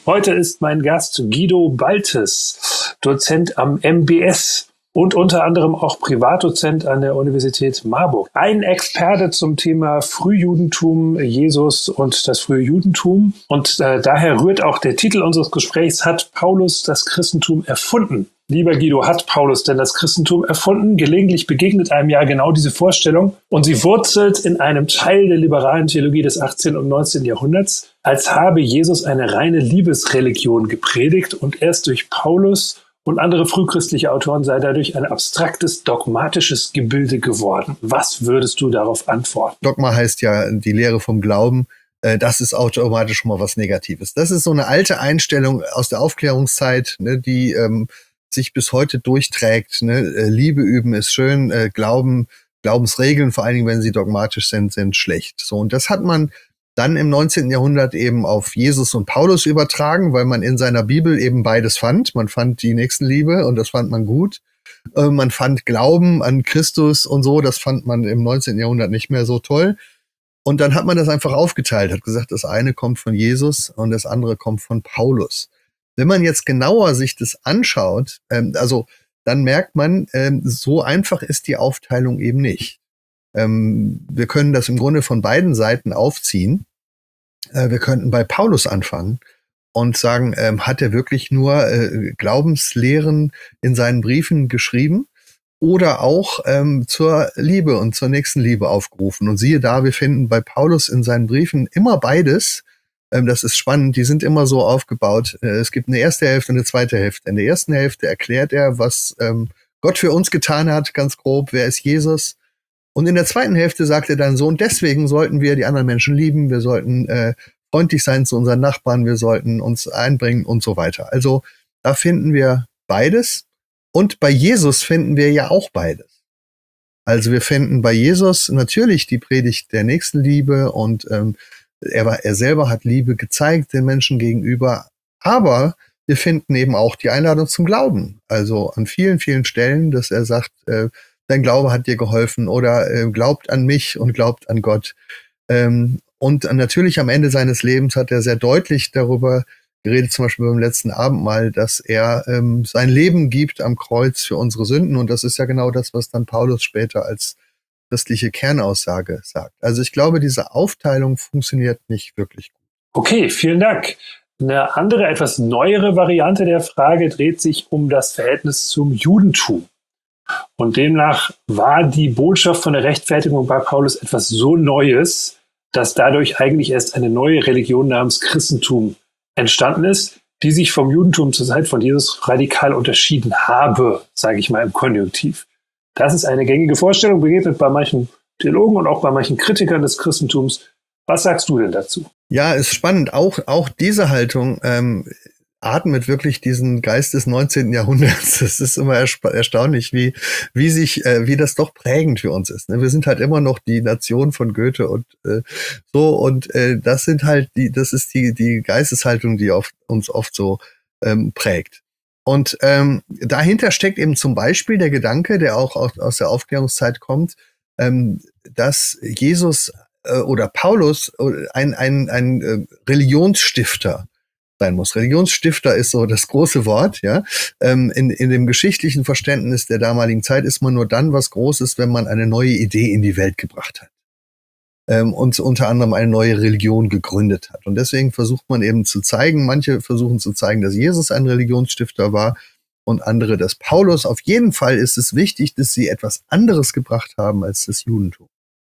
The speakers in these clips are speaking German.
Heute ist mein Gast Guido Baltes, Dozent am MBS und unter anderem auch Privatdozent an der Universität Marburg. Ein Experte zum Thema Frühjudentum, Jesus und das frühe Judentum. Und daher rührt auch der Titel unseres Gesprächs: Hat Paulus das Christentum erfunden? Lieber Guido, hat Paulus denn das Christentum erfunden? Gelegentlich begegnet einem ja genau diese Vorstellung und sie wurzelt in einem Teil der liberalen Theologie des 18. und 19. Jahrhunderts, als habe Jesus eine reine Liebesreligion gepredigt und erst durch Paulus und andere frühchristliche Autoren sei dadurch ein abstraktes, dogmatisches Gebilde geworden. Was würdest du darauf antworten? Dogma heißt ja die Lehre vom Glauben. Das ist automatisch schon mal was Negatives. Das ist so eine alte Einstellung aus der Aufklärungszeit, ne, die sich bis heute durchträgt. Ne? Liebe üben ist schön, Glaubensregeln, vor allen Dingen, wenn sie dogmatisch sind schlecht. So, und das hat man dann im 19. Jahrhundert eben auf Jesus und Paulus übertragen, weil man in seiner Bibel eben beides fand. Man fand die Nächstenliebe und das fand man gut. Man fand Glauben an Christus und so, das fand man im 19. Jahrhundert nicht mehr so toll. Und dann hat man das einfach aufgeteilt, hat gesagt, das eine kommt von Jesus und das andere kommt von Paulus. Wenn man jetzt genauer sich das anschaut, dann merkt man, so einfach ist die Aufteilung eben nicht. Wir können das im Grunde von beiden Seiten aufziehen. Wir könnten bei Paulus anfangen und sagen, hat er wirklich nur Glaubenslehren in seinen Briefen geschrieben oder auch zur Liebe und zur Nächstenliebe aufgerufen? Und siehe da, wir finden bei Paulus in seinen Briefen immer beides. Das ist spannend, die sind immer so aufgebaut. Es gibt eine erste Hälfte und eine zweite Hälfte. In der ersten Hälfte erklärt er, was Gott für uns getan hat, ganz grob, wer ist Jesus. Und in der zweiten Hälfte sagt er dann so, und deswegen sollten wir die anderen Menschen lieben, wir sollten freundlich sein zu unseren Nachbarn, wir sollten uns einbringen und so weiter. Also da finden wir beides. Und bei Jesus finden wir ja auch beides. Also wir finden bei Jesus natürlich die Predigt der Nächstenliebe und er selber hat Liebe gezeigt den Menschen gegenüber, aber wir finden eben auch die Einladung zum Glauben. Also an vielen, vielen Stellen, dass er sagt, dein Glaube hat dir geholfen oder glaubt an mich und glaubt an Gott. Und natürlich am Ende seines Lebens hat er sehr deutlich darüber geredet, zum Beispiel beim letzten Abendmahl, dass er sein Leben gibt am Kreuz für unsere Sünden. Und das ist ja genau das, was dann Paulus später als christliche Kernaussage sagt. Also ich glaube, diese Aufteilung funktioniert nicht wirklich gut. Okay, vielen Dank. Eine andere, etwas neuere Variante der Frage dreht sich um das Verhältnis zum Judentum. Und demnach war die Botschaft von der Rechtfertigung bei Paulus etwas so Neues, dass dadurch eigentlich erst eine neue Religion namens Christentum entstanden ist, die sich vom Judentum zur Zeit von Jesus radikal unterschieden habe, sage ich mal im Konjunktiv. Das ist eine gängige Vorstellung, begegnet bei manchen Theologen und auch bei manchen Kritikern des Christentums. Was sagst du denn dazu? Ja, ist spannend. Auch diese Haltung atmet wirklich diesen Geist des 19. Jahrhunderts. Das ist immer erstaunlich, wie das doch prägend für uns ist. Wir sind halt immer noch die Nation von Goethe und so, und das ist die Geisteshaltung, die uns oft so prägt. Und dahinter steckt eben zum Beispiel der Gedanke, der auch aus der Aufklärungszeit kommt, dass Jesus oder Paulus ein Religionsstifter sein muss. Religionsstifter ist so das große Wort, ja. In dem geschichtlichen Verständnis der damaligen Zeit ist man nur dann was Großes, wenn man eine neue Idee in die Welt gebracht hat. Und unter anderem eine neue Religion gegründet hat. Und deswegen versucht man eben zu zeigen, manche versuchen zu zeigen, dass Jesus ein Religionsstifter war und andere, dass Paulus. Auf jeden Fall ist es wichtig, dass sie etwas anderes gebracht haben als das Judentum.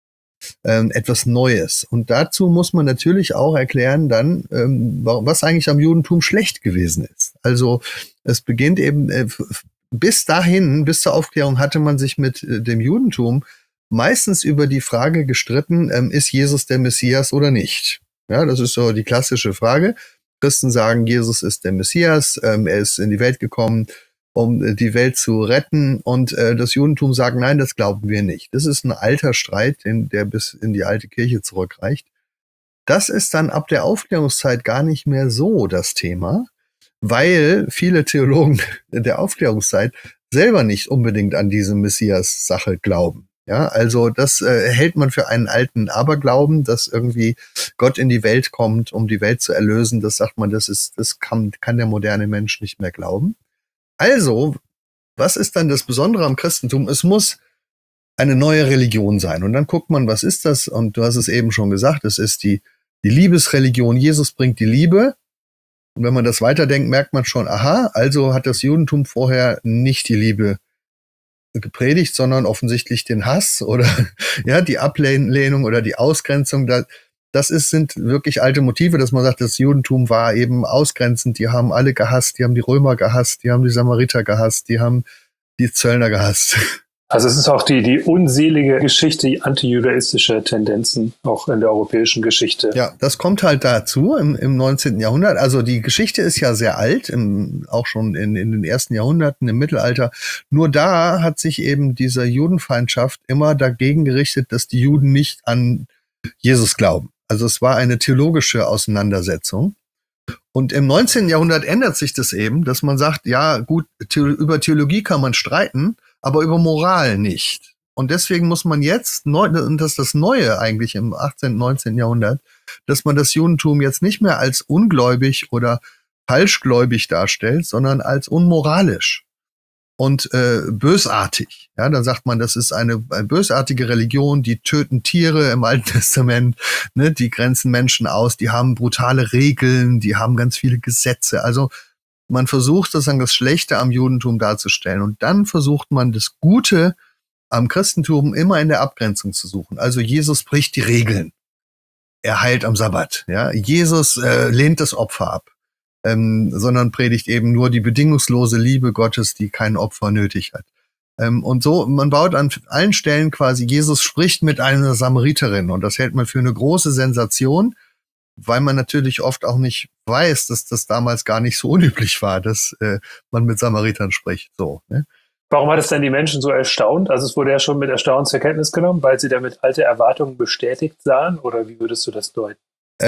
Etwas Neues. Und dazu muss man natürlich auch erklären dann, was eigentlich am Judentum schlecht gewesen ist. Also es beginnt eben, bis zur Aufklärung hatte man sich mit dem Judentum meistens über die Frage gestritten, ist Jesus der Messias oder nicht? Ja, das ist so die klassische Frage. Christen sagen, Jesus ist der Messias, er ist in die Welt gekommen, um die Welt zu retten, und das Judentum sagt, nein, das glauben wir nicht. Das ist ein alter Streit, der bis in die alte Kirche zurückreicht. Das ist dann ab der Aufklärungszeit gar nicht mehr so das Thema, weil viele Theologen der Aufklärungszeit selber nicht unbedingt an diese Messias-Sache glauben. Ja, also das hält man für einen alten Aberglauben, dass irgendwie Gott in die Welt kommt, um die Welt zu erlösen. Das sagt man, das kann der moderne Mensch nicht mehr glauben. Also, was ist dann das Besondere am Christentum? Es muss eine neue Religion sein. Und dann guckt man, was ist das? Und du hast es eben schon gesagt, es ist die Liebesreligion. Jesus bringt die Liebe. Und wenn man das weiterdenkt, merkt man schon, aha, also hat das Judentum vorher nicht die Liebe gepredigt, sondern offensichtlich den Hass oder ja, die Ablehnung oder die Ausgrenzung. Sind wirklich alte Motive, dass man sagt, das Judentum war eben ausgrenzend. Die haben alle gehasst, die haben die Römer gehasst, die haben die Samariter gehasst, die haben die Zöllner gehasst. Also es ist auch die unselige Geschichte, die antijudaistische Tendenzen auch in der europäischen Geschichte. Ja, das kommt halt dazu im 19. Jahrhundert. Also die Geschichte ist ja sehr alt, auch schon in den ersten Jahrhunderten im Mittelalter. Nur da hat sich eben diese Judenfeindschaft immer dagegen gerichtet, dass die Juden nicht an Jesus glauben. Also es war eine theologische Auseinandersetzung. Und im 19. Jahrhundert ändert sich das eben, dass man sagt, ja gut, über Theologie kann man streiten, aber über Moral nicht. Und deswegen muss man jetzt, und das ist das Neue eigentlich im 18., 19. Jahrhundert, dass man das Judentum jetzt nicht mehr als ungläubig oder falschgläubig darstellt, sondern als unmoralisch und bösartig. Ja, dann sagt man, das ist eine bösartige Religion, die töten Tiere im Alten Testament, ne, die grenzen Menschen aus, die haben brutale Regeln, die haben ganz viele Gesetze. Also man versucht sozusagen das Schlechte am Judentum darzustellen und dann versucht man das Gute am Christentum immer in der Abgrenzung zu suchen. Also Jesus bricht die Regeln. Er heilt am Sabbat. Ja, Jesus lehnt das Opfer ab. Sondern predigt eben nur die bedingungslose Liebe Gottes, die kein Opfer nötig hat. Und so, man baut an allen Stellen quasi, Jesus spricht mit einer Samariterin und das hält man für eine große Sensation, weil man natürlich oft auch nicht weiß, dass das damals gar nicht so unüblich war, dass man mit Samaritern spricht. So, ne? Warum hat es denn die Menschen so erstaunt? Also es wurde ja schon mit Erstaunen zur Kenntnis genommen, weil sie damit alte Erwartungen bestätigt sahen, oder wie würdest du das deuten?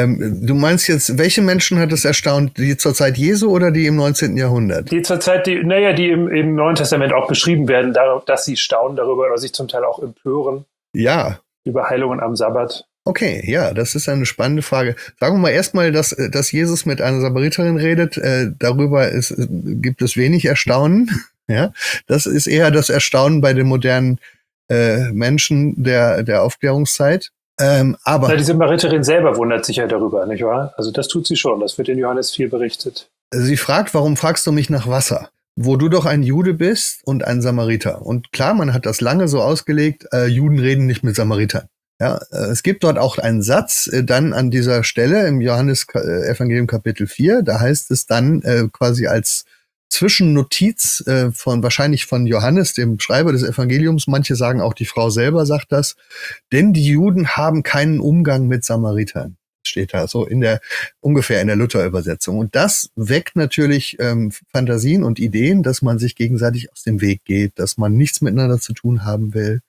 Du meinst jetzt, welche Menschen hat es erstaunt? Die zur Zeit Jesu oder die im 19. Jahrhundert? Die zur Zeit, die im Neuen Testament auch beschrieben werden, dass sie staunen darüber oder sich zum Teil auch empören. Ja. Über Heilungen am Sabbat. Okay, ja, das ist eine spannende Frage. Sagen wir mal erstmal, dass Jesus mit einer Samariterin redet. Darüber gibt es wenig Erstaunen. Ja, das ist eher das Erstaunen bei den modernen Menschen der Aufklärungszeit. Aber die Samariterin selber wundert sich ja darüber, nicht wahr? Also das tut sie schon, das wird in Johannes 4 berichtet. Sie fragt, warum fragst du mich nach Wasser? Wo du doch ein Jude bist und ein Samariter. Und klar, man hat das lange so ausgelegt, Juden reden nicht mit Samaritern. Ja, es gibt dort auch einen Satz dann an dieser Stelle im Johannes Evangelium Kapitel 4, da heißt es dann quasi als Zwischennotiz wahrscheinlich von Johannes, dem Schreiber des Evangeliums, manche sagen auch die Frau selber sagt das, denn die Juden haben keinen Umgang mit Samaritern, steht da so ungefähr in der Luther-Übersetzung. Und das weckt natürlich Fantasien und Ideen, dass man sich gegenseitig aus dem Weg geht, dass man nichts miteinander zu tun haben will.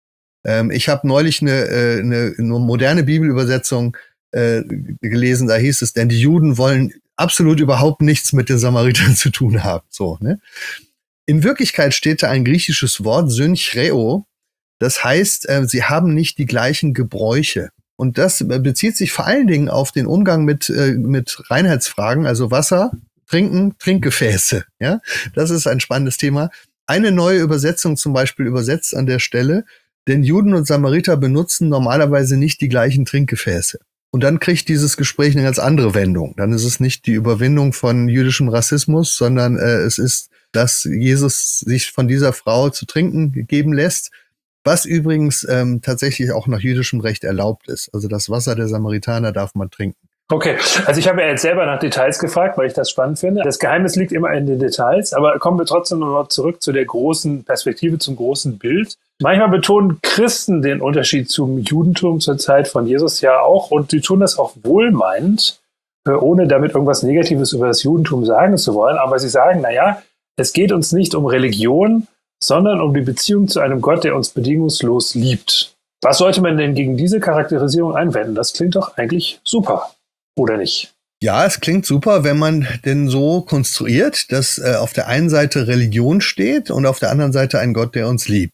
Ich habe neulich eine moderne Bibelübersetzung gelesen, da hieß es, denn die Juden wollen absolut überhaupt nichts mit den Samaritern zu tun haben. So, ne? In Wirklichkeit steht da ein griechisches Wort, synchreo, das heißt, sie haben nicht die gleichen Gebräuche. Und das bezieht sich vor allen Dingen auf den Umgang mit Reinheitsfragen, also Wasser, Trinken, Trinkgefäße. Ja, das ist ein spannendes Thema. Eine neue Übersetzung zum Beispiel übersetzt an der Stelle, denn Juden und Samariter benutzen normalerweise nicht die gleichen Trinkgefäße. Und dann kriegt dieses Gespräch eine ganz andere Wendung. Dann ist es nicht die Überwindung von jüdischem Rassismus, sondern es ist, dass Jesus sich von dieser Frau zu trinken geben lässt, was übrigens tatsächlich auch nach jüdischem Recht erlaubt ist. Also das Wasser der Samaritaner darf man trinken. Okay, also ich habe ja jetzt selber nach Details gefragt, weil ich das spannend finde. Das Geheimnis liegt immer in den Details, aber kommen wir trotzdem noch zurück zu der großen Perspektive, zum großen Bild. Manchmal betonen Christen den Unterschied zum Judentum zur Zeit von Jesus ja auch, und sie tun das auch wohlmeinend, ohne damit irgendwas Negatives über das Judentum sagen zu wollen. Aber sie sagen, naja, es geht uns nicht um Religion, sondern um die Beziehung zu einem Gott, der uns bedingungslos liebt. Was sollte man denn gegen diese Charakterisierung einwenden? Das klingt doch eigentlich super. Oder nicht? Ja, es klingt super, wenn man denn so konstruiert, dass auf der einen Seite Religion steht und auf der anderen Seite ein Gott, der uns liebt.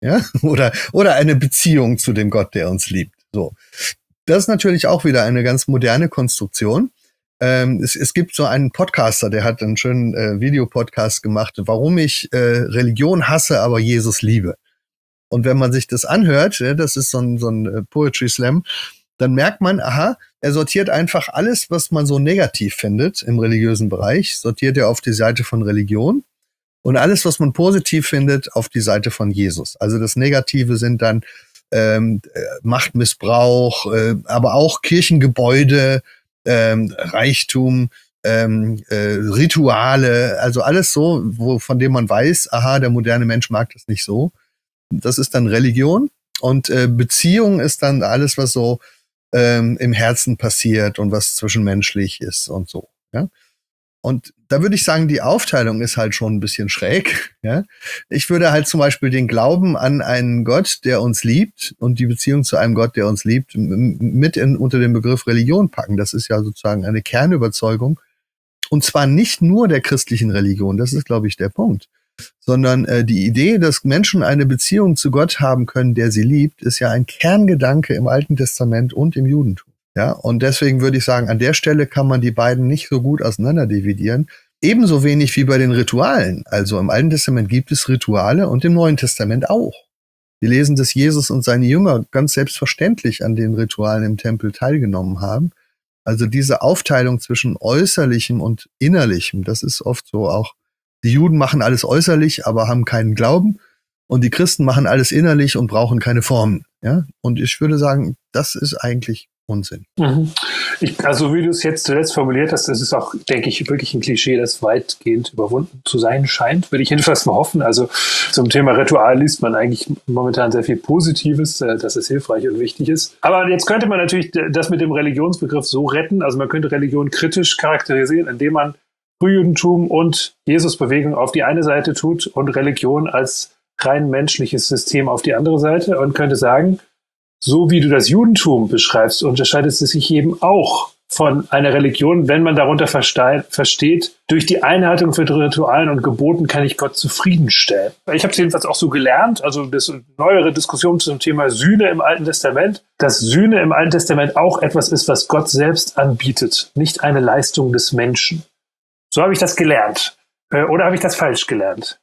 ja, oder eine Beziehung zu dem Gott, der uns liebt. So, das ist natürlich auch wieder eine ganz moderne Konstruktion. Es gibt so einen Podcaster, der hat einen schönen Videopodcast gemacht, warum ich Religion hasse, aber Jesus liebe. Und wenn man sich das anhört, das ist so ein Poetry Slam, dann merkt man, aha, er sortiert einfach alles, was man so negativ findet im religiösen Bereich, sortiert er auf die Seite von Religion und alles, was man positiv findet, auf die Seite von Jesus. Also das Negative sind dann Machtmissbrauch, aber auch Kirchengebäude, Reichtum, Rituale, also alles so, von dem man weiß, aha, der moderne Mensch mag das nicht so. Das ist dann Religion und Beziehung ist dann alles, was so im Herzen passiert und was zwischenmenschlich ist und so. Ja? Und da würde ich sagen, die Aufteilung ist halt schon ein bisschen schräg. Ja? Ich würde halt zum Beispiel den Glauben an einen Gott, der uns liebt und die Beziehung zu einem Gott, der uns liebt, unter den Begriff Religion packen. Das ist ja sozusagen eine Kernüberzeugung. Und zwar nicht nur der christlichen Religion, das ist, glaube ich, der Punkt, sondern die Idee, dass Menschen eine Beziehung zu Gott haben können, der sie liebt, ist ja ein Kerngedanke im Alten Testament und im Judentum. Ja, und deswegen würde ich sagen, an der Stelle kann man die beiden nicht so gut auseinander dividieren. Ebenso wenig wie bei den Ritualen. Also im Alten Testament gibt es Rituale und im Neuen Testament auch. Wir lesen, dass Jesus und seine Jünger ganz selbstverständlich an den Ritualen im Tempel teilgenommen haben. Also diese Aufteilung zwischen Äußerlichem und Innerlichem, das ist oft so auch. Die Juden machen alles äußerlich, aber haben keinen Glauben. Und die Christen machen alles innerlich und brauchen keine Formen. Ja? Und ich würde sagen, das ist eigentlich Unsinn. Also wie du es jetzt zuletzt formuliert hast, das ist auch, denke ich, wirklich ein Klischee, das weitgehend überwunden zu sein scheint, würde ich jedenfalls mal hoffen. Also zum Thema Ritual liest man eigentlich momentan sehr viel Positives, dass es hilfreich und wichtig ist. Aber jetzt könnte man natürlich das mit dem Religionsbegriff so retten, also man könnte Religion kritisch charakterisieren, indem man Frühjudentum und Jesusbewegung auf die eine Seite tut und Religion als rein menschliches System auf die andere Seite und könnte sagen, so wie du das Judentum beschreibst, unterscheidet es sich eben auch von einer Religion, wenn man darunter versteht, durch die Einhaltung von Ritualen und Geboten kann ich Gott zufriedenstellen. Ich habe es jedenfalls auch so gelernt, also das neuere Diskussion zum Thema Sühne im Alten Testament, dass Sühne im Alten Testament auch etwas ist, was Gott selbst anbietet, nicht eine Leistung des Menschen. So habe ich das gelernt. Oder habe ich das falsch gelernt?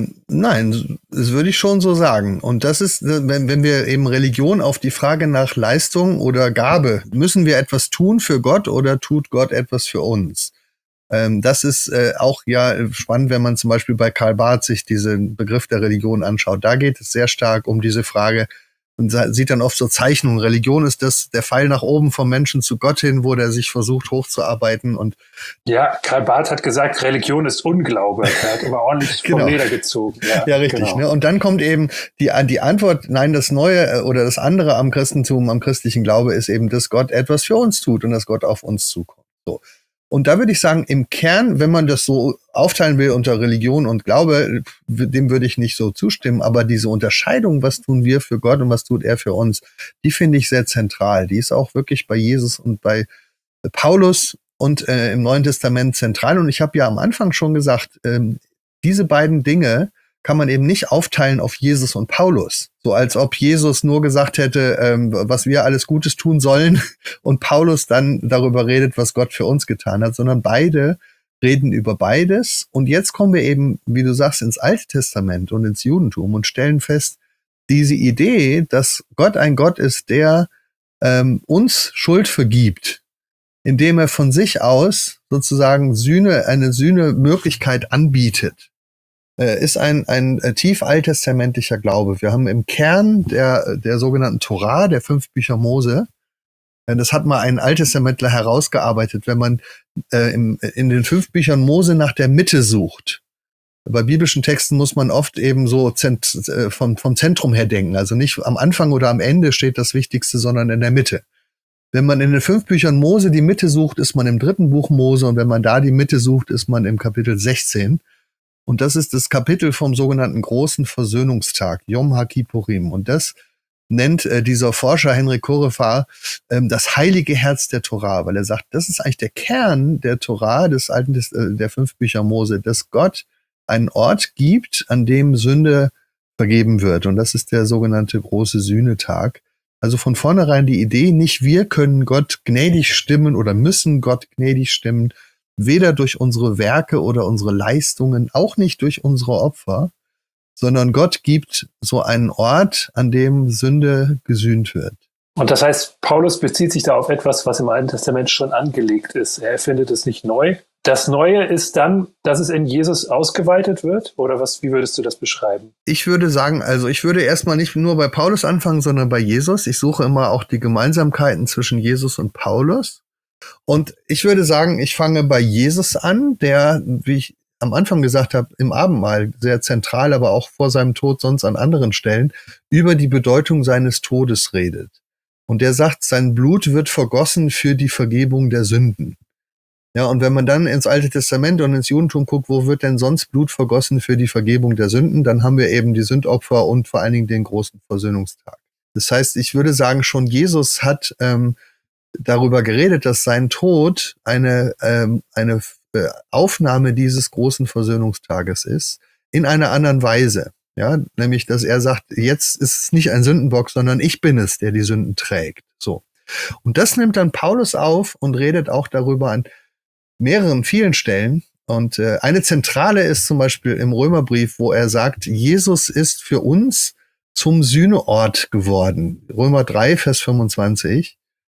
Nein, das würde ich schon so sagen. Und das ist, wenn wir eben Religion auf die Frage nach Leistung oder Gabe, müssen wir etwas tun für Gott oder tut Gott etwas für uns? Das ist auch ja spannend, wenn man zum Beispiel bei Karl Barth sich diesen Begriff der Religion anschaut. Da geht es sehr stark um diese Frage, und sieht dann oft so Zeichnungen. Religion ist das der Pfeil nach oben vom Menschen zu Gott hin, wo der sich versucht hochzuarbeiten. Und ja, Karl Barth hat gesagt, Religion ist Unglaube. Er hat immer ordentlich vom Leder gezogen. Ja, richtig. Genau. Ne? Und dann kommt eben die Antwort, nein, das Neue oder das andere am Christentum, am christlichen Glaube ist eben, dass Gott etwas für uns tut und dass Gott auf uns zukommt. So. Und da würde ich sagen, im Kern, wenn man das so aufteilen will unter Religion und Glaube, dem würde ich nicht so zustimmen. Aber diese Unterscheidung, was tun wir für Gott und was tut er für uns, die finde ich sehr zentral. Die ist auch wirklich bei Jesus und bei Paulus und im Neuen Testament zentral. Und ich habe ja am Anfang schon gesagt, diese beiden Dinge kann man eben nicht aufteilen auf Jesus und Paulus. So als ob Jesus nur gesagt hätte, was wir alles Gutes tun sollen und Paulus dann darüber redet, was Gott für uns getan hat, sondern beide reden über beides. Und jetzt kommen wir eben, wie du sagst, ins Alte Testament und ins Judentum und stellen fest, diese Idee, dass Gott ein Gott ist, der uns Schuld vergibt, indem er von sich aus sozusagen eine Sühnemöglichkeit anbietet, ist ein tief alttestamentlicher Glaube. Wir haben im Kern der sogenannten Torah, der 5 Bücher Mose, das hat mal ein Alttestamentler herausgearbeitet, wenn man in den 5 Büchern Mose nach der Mitte sucht. Bei biblischen Texten muss man oft eben so vom Zentrum her denken. Also nicht am Anfang oder am Ende steht das Wichtigste, sondern in der Mitte. Wenn man in den 5 Büchern Mose die Mitte sucht, ist man im 3. Buch Mose. Und wenn man da die Mitte sucht, ist man im Kapitel 16. Und das ist das Kapitel vom sogenannten großen Versöhnungstag, Yom HaKippurim. Und das nennt dieser Forscher Henrik Korefa das heilige Herz der Torah, weil er sagt, das ist eigentlich der Kern der Torah, der 5 Bücher Mose, dass Gott einen Ort gibt, an dem Sünde vergeben wird. Und das ist der sogenannte große Sühnetag. Also von vornherein die Idee, nicht wir können Gott gnädig stimmen oder müssen Gott gnädig stimmen, weder durch unsere Werke oder unsere Leistungen, auch nicht durch unsere Opfer, sondern Gott gibt so einen Ort, an dem Sünde gesühnt wird. Und das heißt, Paulus bezieht sich da auf etwas, was im Alten Testament schon angelegt ist. Er erfindet es nicht neu. Das Neue ist dann, dass es in Jesus ausgeweitet wird? Oder wie würdest du das beschreiben? Ich würde sagen, also ich würde erstmal nicht nur bei Paulus anfangen, sondern bei Jesus. Ich suche immer auch die Gemeinsamkeiten zwischen Jesus und Paulus. Und ich würde sagen, ich fange bei Jesus an, der, wie ich am Anfang gesagt habe, im Abendmahl sehr zentral, aber auch vor seinem Tod sonst an anderen Stellen, über die Bedeutung seines Todes redet. Und der sagt, sein Blut wird vergossen für die Vergebung der Sünden. Ja, und wenn man dann ins Alte Testament und ins Judentum guckt, wo wird denn sonst Blut vergossen für die Vergebung der Sünden, dann haben wir eben die Sündopfer und vor allen Dingen den großen Versöhnungstag. Das heißt, ich würde sagen, schon Jesus hat darüber geredet, dass sein Tod eine Aufnahme dieses großen Versöhnungstages ist, in einer anderen Weise. Ja, nämlich, dass er sagt, jetzt ist es nicht ein Sündenbock, sondern ich bin es, der die Sünden trägt. So. Und das nimmt dann Paulus auf und redet auch darüber an vielen Stellen. Und eine zentrale ist zum Beispiel im Römerbrief, wo er sagt, Jesus ist für uns zum Sühneort geworden. Römer 3, Vers 25.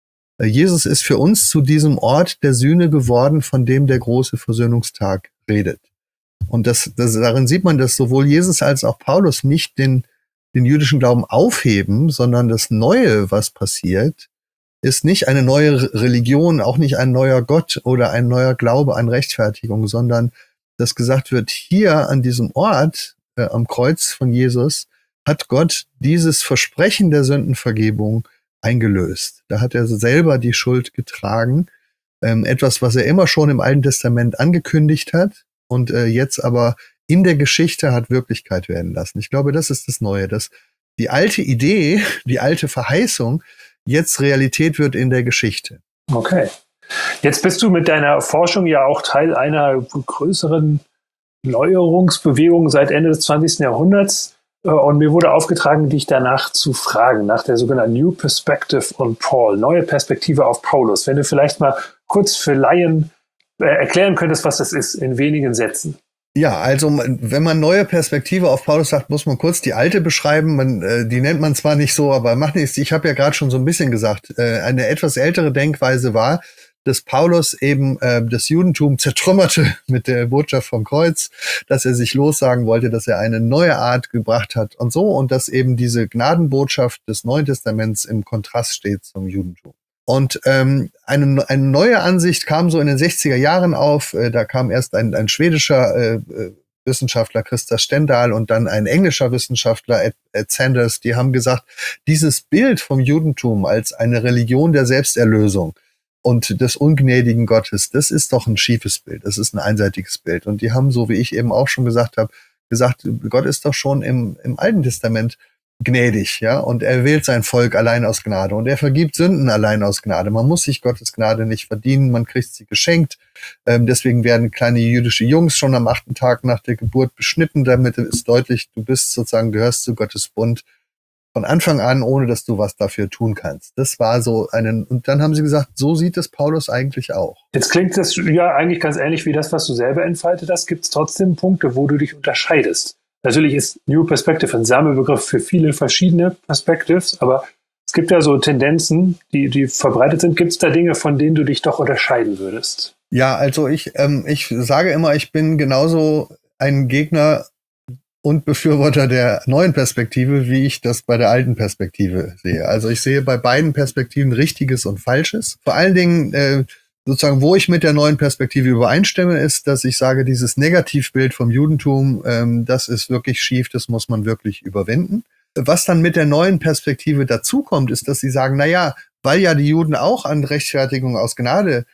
Jesus ist für uns zu diesem Ort der Sühne geworden, von dem der große Versöhnungstag redet. Und darin sieht man, dass sowohl Jesus als auch Paulus nicht den jüdischen Glauben aufheben, sondern das Neue, was passiert, ist nicht eine neue Religion, auch nicht ein neuer Gott oder ein neuer Glaube an Rechtfertigung, sondern dass gesagt wird, hier an diesem Ort, am Kreuz von Jesus, hat Gott dieses Versprechen der Sündenvergebung eingelöst. Da hat er selber die Schuld getragen. Etwas, was er immer schon im Alten Testament angekündigt hat und jetzt aber in der Geschichte hat Wirklichkeit werden lassen. Ich glaube, das ist das Neue, dass die alte Idee, die alte Verheißung jetzt Realität wird in der Geschichte. Okay. Jetzt bist du mit deiner Forschung ja auch Teil einer größeren Neuerungsbewegung seit Ende des 20. Jahrhunderts. Und mir wurde aufgetragen, dich danach zu fragen, nach der sogenannten New Perspective on Paul, neue Perspektive auf Paulus. Wenn du vielleicht mal kurz für Laien erklären könntest, was das ist, in wenigen Sätzen. Ja, also wenn man neue Perspektive auf Paulus sagt, muss man kurz die alte beschreiben. Die nennt man zwar nicht so, aber macht nichts. Ich habe ja gerade schon so ein bisschen gesagt, eine etwas ältere Denkweise war, dass Paulus eben das Judentum zertrümmerte mit der Botschaft vom Kreuz, dass er sich lossagen wollte, dass er eine neue Art gebracht hat und so, und dass eben diese Gnadenbotschaft des Neuen Testaments im Kontrast steht zum Judentum. Und eine neue Ansicht kam so in den 60er Jahren auf. Da kam erst ein schwedischer Wissenschaftler, Christa Stendahl, und dann ein englischer Wissenschaftler, Ed Sanders. Die haben gesagt, dieses Bild vom Judentum als eine Religion der Selbsterlösung und des ungnädigen Gottes, das ist doch ein schiefes Bild. Das ist ein einseitiges Bild. Und die haben, so wie ich eben auch schon gesagt habe, gesagt, Gott ist doch schon im Alten Testament gnädig, ja, und er wählt sein Volk allein aus Gnade und er vergibt Sünden allein aus Gnade. Man muss sich Gottes Gnade nicht verdienen, man kriegt sie geschenkt. Deswegen werden kleine jüdische Jungs schon am 8. Tag nach der Geburt beschnitten, damit ist deutlich, du bist sozusagen, gehörst zu Gottes Bund von Anfang an, ohne dass du was dafür tun kannst. Das war so und dann haben sie gesagt, so sieht es Paulus eigentlich auch. Jetzt klingt das ja eigentlich ganz ähnlich wie das, was du selber entfaltet hast. Gibt es trotzdem Punkte, wo du dich unterscheidest? Natürlich ist New Perspective ein Sammelbegriff für viele verschiedene Perspectives, aber es gibt ja so Tendenzen, die verbreitet sind. Gibt es da Dinge, von denen du dich doch unterscheiden würdest? Ja, also ich sage immer, ich bin genauso ein Gegner und Befürworter der neuen Perspektive, wie ich das bei der alten Perspektive sehe. Also ich sehe bei beiden Perspektiven Richtiges und Falsches. Vor allen Dingen sozusagen, wo ich mit der neuen Perspektive übereinstimme, ist, dass ich sage, dieses Negativbild vom Judentum, das ist wirklich schief, das muss man wirklich überwinden. Was dann mit der neuen Perspektive dazukommt, ist, dass sie sagen, naja, weil ja die Juden auch an Rechtfertigung aus Gnade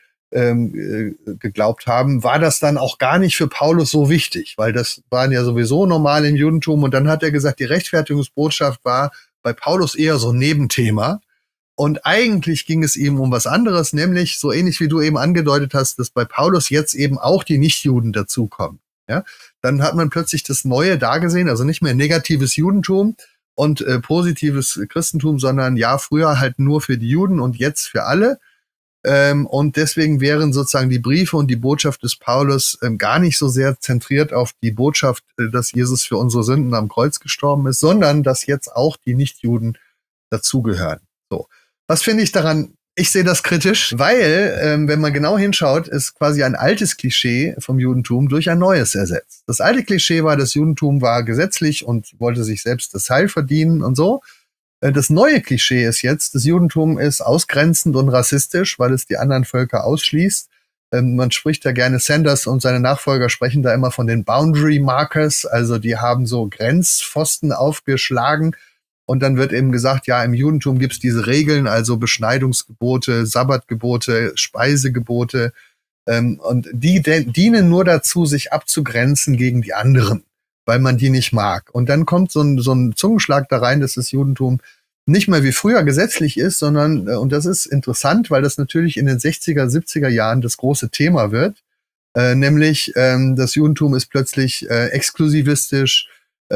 geglaubt haben, war das dann auch gar nicht für Paulus so wichtig, weil das waren ja sowieso normal im Judentum. Und dann hat er gesagt, die Rechtfertigungsbotschaft war bei Paulus eher so ein Nebenthema. Und eigentlich ging es ihm um was anderes, nämlich so ähnlich wie du eben angedeutet hast, dass bei Paulus jetzt eben auch die Nichtjuden dazukommen. Ja, dann hat man plötzlich das Neue da gesehen, also nicht mehr negatives Judentum und positives Christentum, sondern ja, früher halt nur für die Juden und jetzt für alle. Und deswegen wären sozusagen die Briefe und die Botschaft des Paulus gar nicht so sehr zentriert auf die Botschaft, dass Jesus für unsere Sünden am Kreuz gestorben ist, sondern dass jetzt auch die Nichtjuden dazugehören. So. Was finde ich daran? Ich sehe das kritisch, weil, wenn man genau hinschaut, ist quasi ein altes Klischee vom Judentum durch ein neues ersetzt. Das alte Klischee war, das Judentum war gesetzlich und wollte sich selbst das Heil verdienen und so. Das neue Klischee ist jetzt, das Judentum ist ausgrenzend und rassistisch, weil es die anderen Völker ausschließt. Man spricht da gerne, Sanders und seine Nachfolger sprechen da immer von den Boundary Markers, also die haben so Grenzpfosten aufgeschlagen. Und dann wird eben gesagt, ja, im Judentum gibt's diese Regeln, also Beschneidungsgebote, Sabbatgebote, Speisegebote. Und die dienen nur dazu, sich abzugrenzen gegen die anderen, weil man die nicht mag. Und dann kommt so ein Zungenschlag da rein, dass das Judentum nicht mehr wie früher gesetzlich ist, sondern, und das ist interessant, weil das natürlich in den 60er, 70er Jahren das große Thema wird, nämlich das Judentum ist plötzlich exklusivistisch,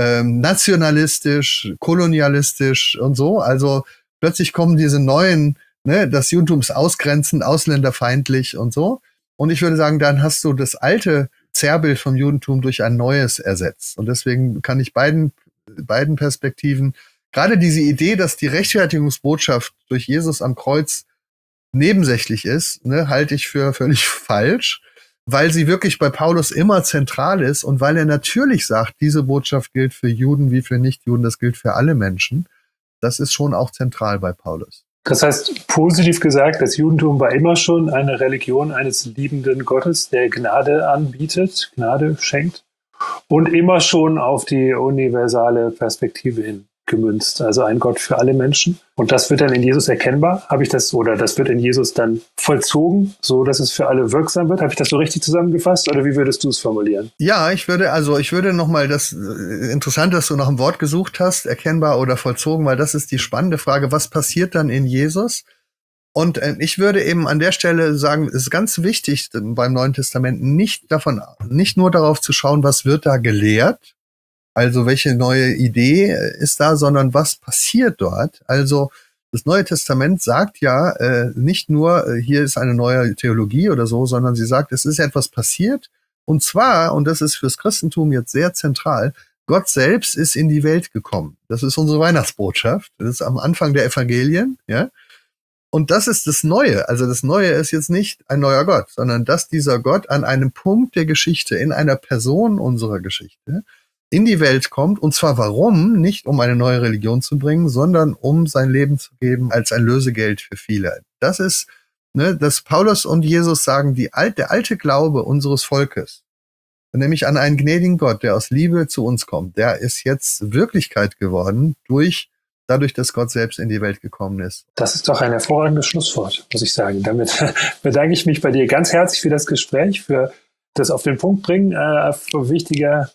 nationalistisch, kolonialistisch und so. Also plötzlich kommen diese neuen, ne, das Judentum ist ausgrenzend, ausländerfeindlich und so. Und ich würde sagen, dann hast du das alte Zerrbild vom Judentum durch ein neues ersetzt. Und deswegen kann ich beiden Perspektiven, gerade diese Idee, dass die Rechtfertigungsbotschaft durch Jesus am Kreuz nebensächlich ist, ne, halte ich für völlig falsch, weil sie wirklich bei Paulus immer zentral ist und weil er natürlich sagt, diese Botschaft gilt für Juden wie für Nichtjuden, das gilt für alle Menschen. Das ist schon auch zentral bei Paulus. Das heißt, positiv gesagt, das Judentum war immer schon eine Religion eines liebenden Gottes, der Gnade anbietet, Gnade schenkt und immer schon auf die universale Perspektive hin gemünzt, also ein Gott für alle Menschen. Und das wird dann in Jesus erkennbar. Habe ich das, oder das wird in Jesus dann vollzogen, so dass es für alle wirksam wird? Habe ich das so richtig zusammengefasst, oder wie würdest du es formulieren? Ja, ich würde nochmal interessant, dass du nach einem Wort gesucht hast, erkennbar oder vollzogen, weil das ist die spannende Frage, was passiert dann in Jesus? Und ich würde eben an der Stelle sagen, es ist ganz wichtig beim Neuen Testament nicht nur darauf zu schauen, was wird da gelehrt, also welche neue Idee ist da, sondern was passiert dort? Also das Neue Testament sagt ja nicht nur, hier ist eine neue Theologie oder so, sondern sie sagt, es ist etwas passiert. Und zwar, und das ist fürs Christentum jetzt sehr zentral, Gott selbst ist in die Welt gekommen. Das ist unsere Weihnachtsbotschaft. Das ist am Anfang der Evangelien, ja. Und das ist das Neue. Also das Neue ist jetzt nicht ein neuer Gott, sondern dass dieser Gott an einem Punkt der Geschichte, in einer Person unserer Geschichte, in die Welt kommt. Und zwar warum? Nicht um eine neue Religion zu bringen, sondern um sein Leben zu geben als ein Lösegeld für viele. Das ist, ne, dass Paulus und Jesus sagen, der alte Glaube unseres Volkes, nämlich an einen gnädigen Gott, der aus Liebe zu uns kommt, der ist jetzt Wirklichkeit geworden dadurch, dass Gott selbst in die Welt gekommen ist. Das ist doch ein hervorragendes Schlusswort, muss ich sagen. Damit bedanke ich mich bei dir ganz herzlich für das Gespräch, für das auf den Punkt bringen wichtiger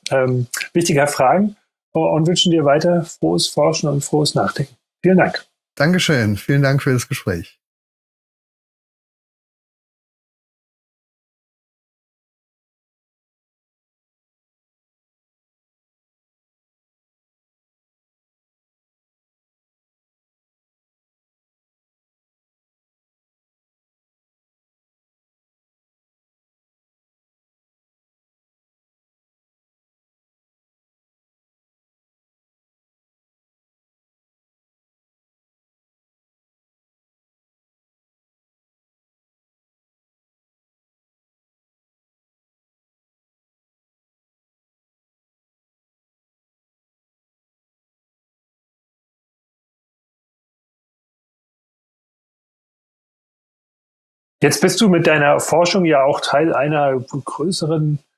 Fragen und wünschen dir weiter frohes Forschen und frohes Nachdenken. Vielen Dank. Dankeschön. Vielen Dank für das Gespräch. Jetzt bist du mit deiner Forschung ja auch Teil einer größeren